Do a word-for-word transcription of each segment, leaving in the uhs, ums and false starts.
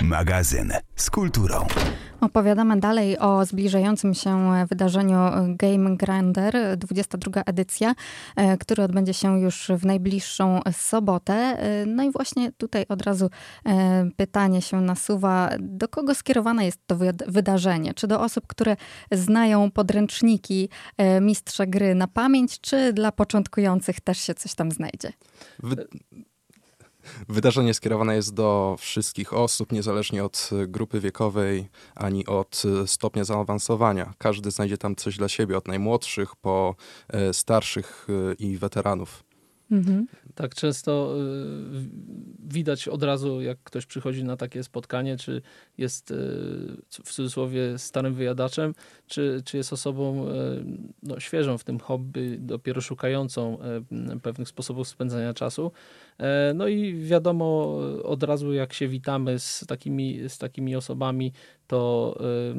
Magazyn z kulturą. Opowiadamy dalej o zbliżającym się wydarzeniu Game Grinder, dwudziesta druga edycja, który odbędzie się już w najbliższą sobotę. No i właśnie tutaj od razu pytanie się nasuwa, do kogo skierowane jest to wydarzenie? Czy do osób, które znają podręczniki mistrza gry na pamięć, czy dla początkujących też się coś tam znajdzie? Wy... Wydarzenie skierowane jest do wszystkich osób, niezależnie od grupy wiekowej, ani od stopnia zaawansowania. Każdy znajdzie tam coś dla siebie, od najmłodszych po starszych i weteranów. Mhm. Tak często y, widać od razu, jak ktoś przychodzi na takie spotkanie, czy jest y, w cudzysłowie starym wyjadaczem, czy, czy jest osobą y, no, świeżą w tym hobby, dopiero szukającą y, pewnych sposobów spędzania czasu. Y, no i wiadomo od razu, jak się witamy z takimi, z takimi osobami, to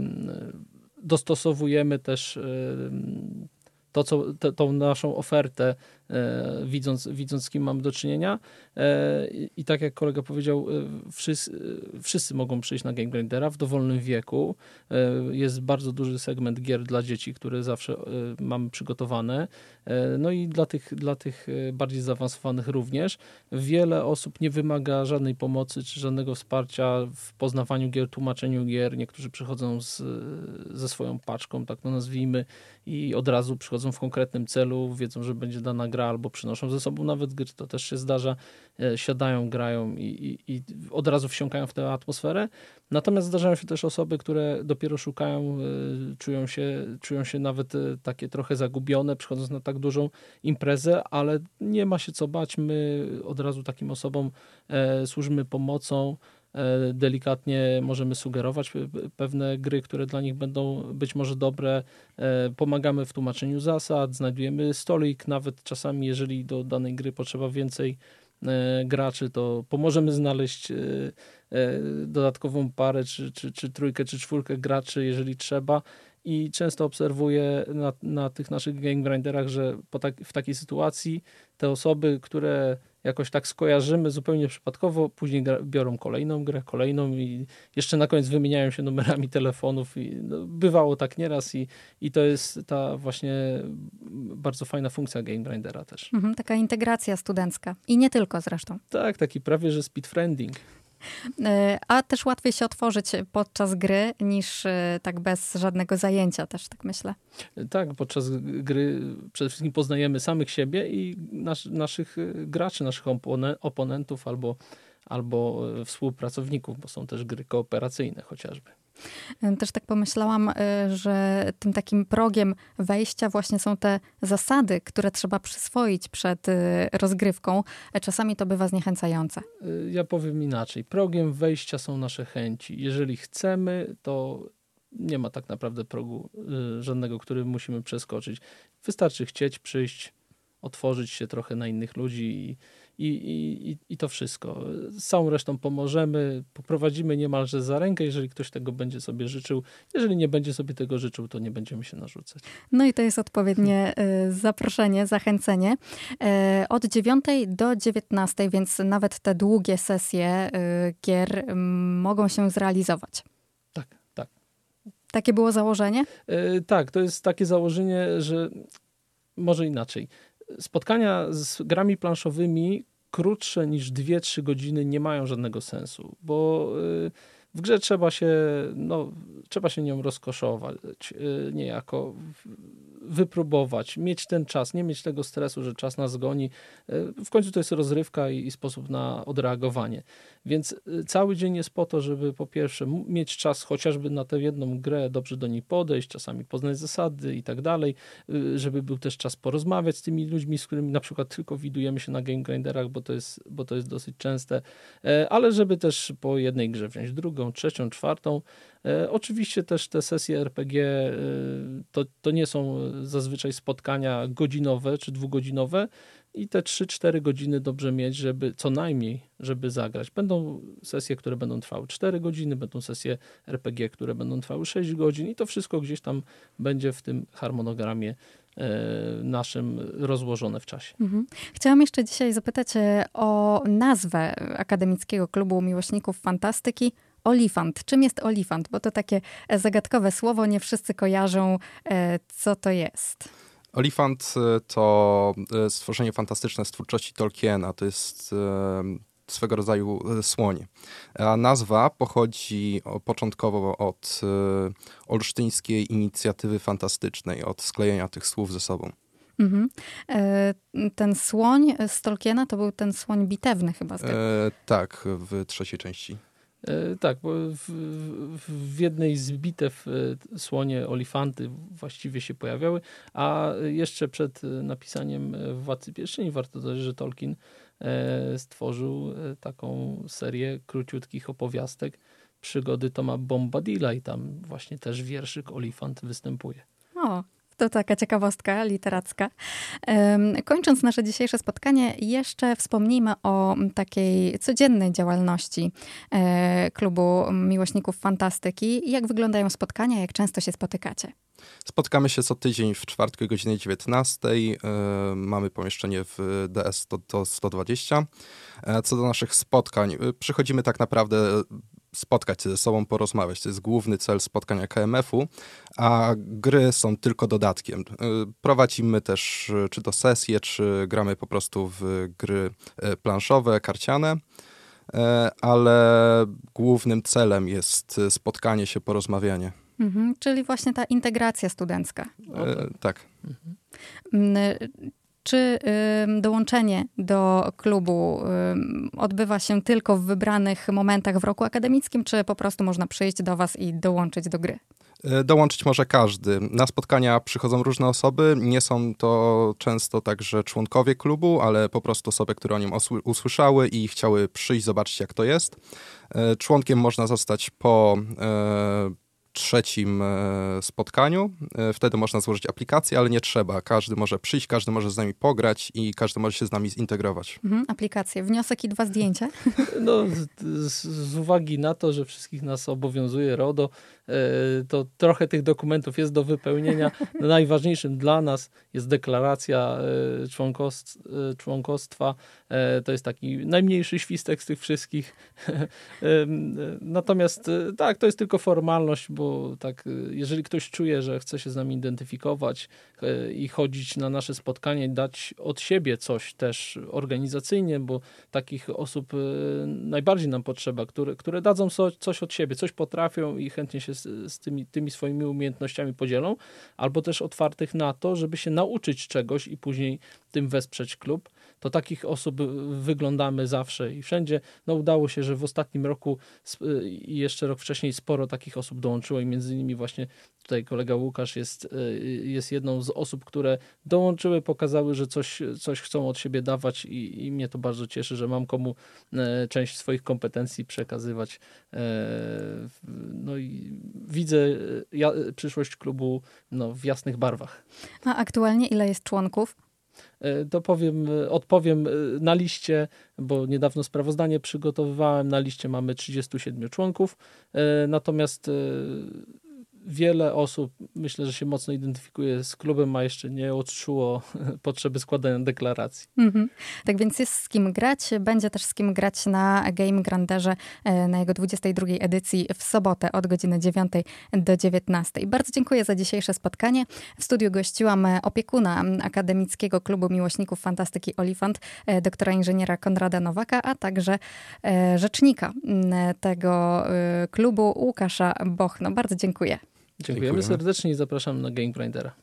y, dostosowujemy też y, to, co, te, tą naszą ofertę, e, widząc, widząc, z kim mamy do czynienia. E, i, I tak jak kolega powiedział, e, wszyscy, e, wszyscy mogą przyjść na Game Grindera w dowolnym wieku. E, jest bardzo duży segment gier dla dzieci, które zawsze e, mamy przygotowane. E, no i dla tych, dla tych bardziej zaawansowanych również. Wiele osób nie wymaga żadnej pomocy, czy żadnego wsparcia w poznawaniu gier, tłumaczeniu gier. Niektórzy przychodzą z, ze swoją paczką, tak to nazwijmy, i od razu przychodzą w konkretnym celu, wiedzą, że będzie dana gra, albo przynoszą ze sobą nawet gry, to też się zdarza, e, siadają, grają i, i, i od razu wsiąkają w tę atmosferę. Natomiast zdarzają się też osoby, które dopiero szukają, e, czują się, czują się nawet e, takie trochę zagubione, przychodząc na tak dużą imprezę, ale nie ma się co bać, my od razu takim osobom e, służymy pomocą. Delikatnie możemy sugerować pewne gry, które dla nich będą być może dobre. Pomagamy w tłumaczeniu zasad, znajdujemy stolik, nawet czasami, jeżeli do danej gry potrzeba więcej graczy, to pomożemy znaleźć dodatkową parę, czy, czy, czy trójkę, czy czwórkę graczy, jeżeli trzeba. I często obserwuję na, na tych naszych game grinderach, że po tak, w takiej sytuacji te osoby, które jakoś tak skojarzymy zupełnie przypadkowo, później gra, biorą kolejną grę, kolejną i jeszcze na koniec wymieniają się numerami telefonów. I no, bywało tak nieraz i, i to jest ta właśnie bardzo fajna funkcja game grindera też. Mhm, taka integracja studencka. I nie tylko zresztą. Tak, taki prawie, że speedfriending. A też łatwiej się otworzyć podczas gry niż tak bez żadnego zajęcia też, tak myślę. Tak, podczas gry przede wszystkim poznajemy samych siebie i nas, naszych graczy, naszych oponentów albo, albo współpracowników, bo są też gry kooperacyjne chociażby. Też tak pomyślałam, że tym takim progiem wejścia właśnie są te zasady, które trzeba przyswoić przed rozgrywką. Czasami to bywa zniechęcające. Ja powiem inaczej. Progiem wejścia są nasze chęci. Jeżeli chcemy, to nie ma tak naprawdę progu żadnego, który musimy przeskoczyć. Wystarczy chcieć przyjść, otworzyć się trochę na innych ludzi i, i, i, i to wszystko. Z całą resztą pomożemy, poprowadzimy niemalże za rękę, jeżeli ktoś tego będzie sobie życzył. Jeżeli nie będzie sobie tego życzył, to nie będziemy się narzucać. No i to jest odpowiednie zaproszenie, zachęcenie. Od dziewiątej do dziewiętnastej, więc nawet te długie sesje gier mogą się zrealizować. Tak, tak. Takie było założenie? Tak, to jest takie założenie, że może inaczej. Spotkania z grami planszowymi krótsze niż dwie trzy godziny nie mają żadnego sensu, bo w grze trzeba się, no, trzeba się nią rozkoszować, niejako wypróbować, mieć ten czas, nie mieć tego stresu, że czas nas goni. W końcu to jest rozrywka i, i sposób na odreagowanie. Więc cały dzień jest po to, żeby po pierwsze mieć czas chociażby na tę jedną grę, dobrze do niej podejść, czasami poznać zasady i tak dalej, żeby był też czas porozmawiać z tymi ludźmi, z którymi na przykład tylko widujemy się na game grinderach, bo to jest, bo to jest dosyć częste, ale żeby też po jednej grze wziąć drugą, trzecią, czwartą. E, oczywiście też te sesje er pe gie e, to, to nie są zazwyczaj spotkania godzinowe czy dwugodzinowe i te trzy cztery godziny dobrze mieć, żeby co najmniej, żeby zagrać. Będą sesje, które będą trwały cztery godziny, będą sesje er pe gie, które będą trwały sześć godzin i to wszystko gdzieś tam będzie w tym harmonogramie naszym rozłożone w czasie. Mhm. Chciałam jeszcze dzisiaj zapytać o nazwę Akademickiego Klubu Miłośników Fantastyki Olifant. Czym jest olifant? Bo to takie zagadkowe słowo, nie wszyscy kojarzą, co to jest. Olifant to stworzenie fantastyczne z twórczości Tolkiena. To jest swego rodzaju słoń. A nazwa pochodzi początkowo od olsztyńskiej inicjatywy fantastycznej, od sklejenia tych słów ze sobą. Mhm. Ten słoń z Tolkiena to był ten słoń bitewny chyba. E, tak, w trzeciej części. E, tak, bo w, w, w jednej z bitew słonie, olifanty właściwie się pojawiały, a jeszcze przed napisaniem Władcy Pierścieni warto dodać, że Tolkien e, stworzył taką serię króciutkich opowiastek Przygody Toma Bombadila i tam właśnie też wierszyk Olifant występuje. O, to taka ciekawostka literacka. Kończąc nasze dzisiejsze spotkanie, jeszcze wspomnijmy o takiej codziennej działalności Klubu Miłośników Fantastyki. Jak wyglądają spotkania, jak często się spotykacie? Spotkamy się co tydzień w czwartku o godzinie dziewiętnastej. Mamy pomieszczenie w D S sto dwadzieścia. Co do naszych spotkań, przychodzimy tak naprawdę spotkać się ze sobą, porozmawiać. To jest główny cel spotkania K M F-u, a gry są tylko dodatkiem. Prowadzimy też czy to sesje, czy gramy po prostu w gry planszowe, karciane, ale głównym celem jest spotkanie się, porozmawianie. Mhm, czyli właśnie ta integracja studencka. E, tak. Mhm. Czy y, dołączenie do klubu y, odbywa się tylko w wybranych momentach w roku akademickim, czy po prostu można przyjść do was i dołączyć do gry? Dołączyć może każdy. Na spotkania przychodzą różne osoby. Nie są to często także członkowie klubu, ale po prostu osoby, które o nim usłyszały i chciały przyjść, zobaczyć jak to jest. Członkiem można zostać po e, trzecim spotkaniu. Wtedy można złożyć aplikację, ale nie trzeba. Każdy może przyjść, każdy może z nami pograć i każdy może się z nami zintegrować. Mhm, aplikację. Wniosek i dwa zdjęcia? No, z, z uwagi na to, że wszystkich nas obowiązuje RODO, to trochę tych dokumentów jest do wypełnienia. Najważniejszym dla nas jest deklaracja członkostwa. To jest taki najmniejszy świstek z tych wszystkich. Natomiast tak, to jest tylko formalność, bo tak, jeżeli ktoś czuje, że chce się z nami identyfikować i chodzić na nasze spotkanie, dać od siebie coś też organizacyjnie, bo takich osób najbardziej nam potrzeba, które, które dadzą coś od siebie, coś potrafią i chętnie się z, z tymi, tymi swoimi umiejętnościami podzielą, albo też otwartych na to, żeby się nauczyć czegoś i później tym wesprzeć klub. To takich osób wyglądamy zawsze i wszędzie. No udało się, że w ostatnim roku i jeszcze rok wcześniej sporo takich osób dołączyło i między innymi właśnie tutaj kolega Łukasz jest, jest jedną z osób, które dołączyły, pokazały, że coś, coś chcą od siebie dawać i, i mnie to bardzo cieszy, że mam komu część swoich kompetencji przekazywać. No i widzę ja, przyszłość klubu no, w jasnych barwach. A aktualnie ile jest członków? To powiem, odpowiem na liście, bo niedawno sprawozdanie przygotowywałem. Na liście mamy trzydziestu siedmiu członków, natomiast wiele osób, myślę, że się mocno identyfikuje z klubem, a jeszcze nie odczuło potrzeby składania deklaracji. Mm-hmm. Tak więc jest z kim grać. Będzie też z kim grać na Game Granderze na jego dwudziestej drugiej edycji w sobotę od godziny dziewiątej do dziewiętnastej. Bardzo dziękuję za dzisiejsze spotkanie. W studiu gościłam opiekuna Akademickiego Klubu Miłośników Fantastyki Olifant, doktora inżyniera Konrada Nowaka, a także rzecznika tego klubu Łukasza Bochno. Bardzo dziękuję. Dziękujemy, Dziękujemy serdecznie i zapraszam na Game Grindera.